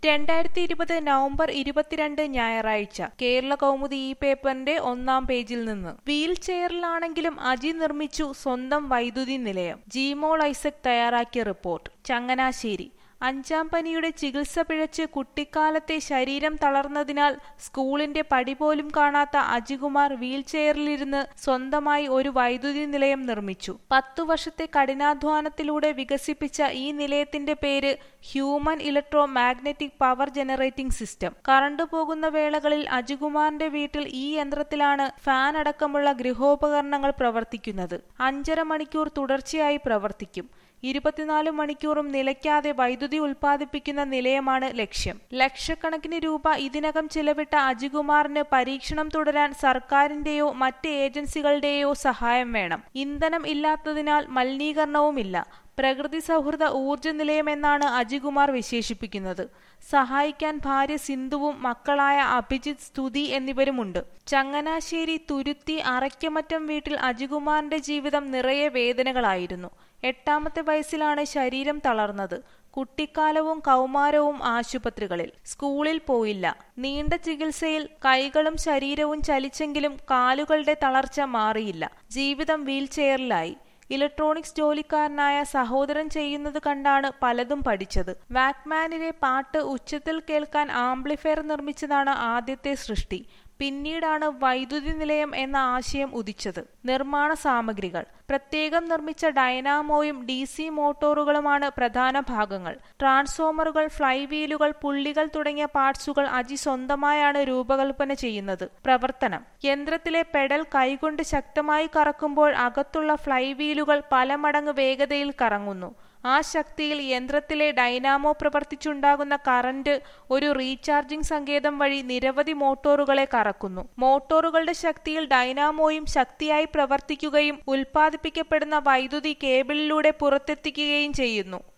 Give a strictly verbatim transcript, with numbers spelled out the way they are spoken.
രണ്ടായിരത്തി ഇരുപത് നവംബർ ഇരുപത്തിരണ്ട് ഞായറാഴ്ച കേരള കൗമുദി ഈ പേപ്പറിന്റെ ഒന്നാം പേജിൽ നിന്ന്. വീൽ ചെയറിലാണെങ്കിലും അജി നിർമ്മിച്ചു സ്വന്തം വൈദ്യുതി നിലയം. ജിമോൾ ഐസക് തയ്യാറാക്കിയ റിപ്പോർട്ട്. ചങ്ങനാശ്ശേരി. അഞ്ചാം പനിയുടെ ചികിത്സ പിഴച്ച് കുട്ടിക്കാലത്തെ ശരീരം തളർന്നതിനാൽ സ്കൂളിന്റെ പടി പോലും കാണാത്ത അജികുമാർ വീൽ ചെയറിലിരുന്ന് സ്വന്തമായി ഒരു വൈദ്യുതി നിലയം നിർമ്മിച്ചു. പത്തു വർഷത്തെ കഠിനാധ്വാനത്തിലൂടെ വികസിപ്പിച്ച ഈ നിലയത്തിന്റെ പേര് human electromagnetic power generating system. Current പോകുന്ന വേളകളിൽ അജികുമാറിന്റെ വീട്ടിൽ ഈ യന്ത്രത്തിലാണ് ഫാൻ അടക്കമുള്ള ഗൃഹോപകരണങ്ങൾ പ്രവർത്തിക്കുന്നത്. അഞ്ചര മണിക്കൂർ തുടർച്ചയായി പ്രവർത്തിക്കും. ഇരുപത്തിനാല് മണിക്കൂറും നിലയ്ക്കാതെ വൈദ്യുതി ഉൽപ്പാദിപ്പിക്കുന്ന നിലയമാണ് ലക്ഷ്യം. ലക്ഷക്കണക്കിന് രൂപ ഇതിനകം ചിലവിട്ട അജികുമാറിന് പരീക്ഷണം തുടരാൻ സർക്കാരിന്റെയോ മറ്റ് ഏജൻസികളുടെയോ സഹായം വേണം. ഇന്ധനം ഇല്ലാത്തതിനാൽ മലിനീകരണവുമില്ല. പ്രകൃതി സൗഹൃദ ഊർജ്ജ നിലയമെന്നാണ് അജികുമാർ വിശേഷിപ്പിക്കുന്നത്. സഹായിക്കാൻ ഭാര്യ സിന്ധുവും മക്കളായ അഭിജിത്ത്, സ്തുതി എന്നിവരുമുണ്ട്. ചങ്ങനാശ്ശേരി തുരുത്തി അറയ്ക്കമറ്റം വീട്ടിൽ അജികുമാറിന്റെ ജീവിതം നിറയെ വേദനകളായിരുന്നു. എട്ടാമത്തെ വയസ്സിലാണ് ശരീരം തളർന്നത്. കുട്ടിക്കാലവും കൗമാരവും ആശുപത്രികളിൽ. സ്കൂളിൽ പോയില്ല. നീണ്ട ചികിത്സയിൽ കൈകളും ശരീരവും ചലിച്ചെങ്കിലും കാലുകളുടെ തളർച്ച മാറിയില്ല. ജീവിതം വീൽ ചെയറിലായി. ഇലക്ട്രോണിക്സ് ജോലിക്കാരനായ സഹോദരൻ ചെയ്യുന്നത് കണ്ടാണ് പലതും പഠിച്ചത്. വാക്മാനിലെ പാട്ട് ഉച്ചത്തിൽ കേൾക്കാൻ ആംപ്ലിഫയർ നിർമ്മിച്ചതാണ് ആദ്യത്തെ സൃഷ്ടി. പിന്നീടാണ് വൈദ്യുതി നിലയം എന്ന ആശയം ഉദിച്ചത്. നിർമ്മാണ സാമഗ്രികൾ. പ്രത്യേകം നിർമ്മിച്ച ഡൈനാമോയും ഡി സി മോട്ടോറുകളുമാണ് പ്രധാന ഭാഗങ്ങൾ. ട്രാൻസ്ഫോമറുകൾ, ഫ്ലൈവീലുകൾ, പുള്ളികൾ തുടങ്ങിയ പാർട്സുകൾ അജി സ്വന്തമായാണ് രൂപകൽപ്പന ചെയ്യുന്നത്. പ്രവർത്തനം. യന്ത്രത്തിലെ പെഡൽ കൈകൊണ്ട് ശക്തമായി കറക്കുമ്പോൾ അകത്തുള്ള ഫ്ലൈവീലുകൾ പല മടങ്ങ് വേഗതയിൽ കറങ്ങുന്നു. ആ ശക്തിയിൽ യന്ത്രത്തിലെ ഡൈനാമോ പ്രവർത്തിച്ചുണ്ടാകുന്ന കറന്റ് ഒരു റീചാർജിംഗ് സങ്കേതം വഴി നിരവധി മോട്ടോറുകളെ കറക്കുന്നു. മോട്ടോറുകളുടെ ശക്തിയിൽ ഡൈനാമോയും ശക്തിയായി പ്രവർത്തിക്കുകയും ഉൽപ്പാദിപ്പിക്കപ്പെടുന്ന വൈദ്യുതി കേബിളിലൂടെ പുറത്തെത്തിക്കുകയും ചെയ്യുന്നു.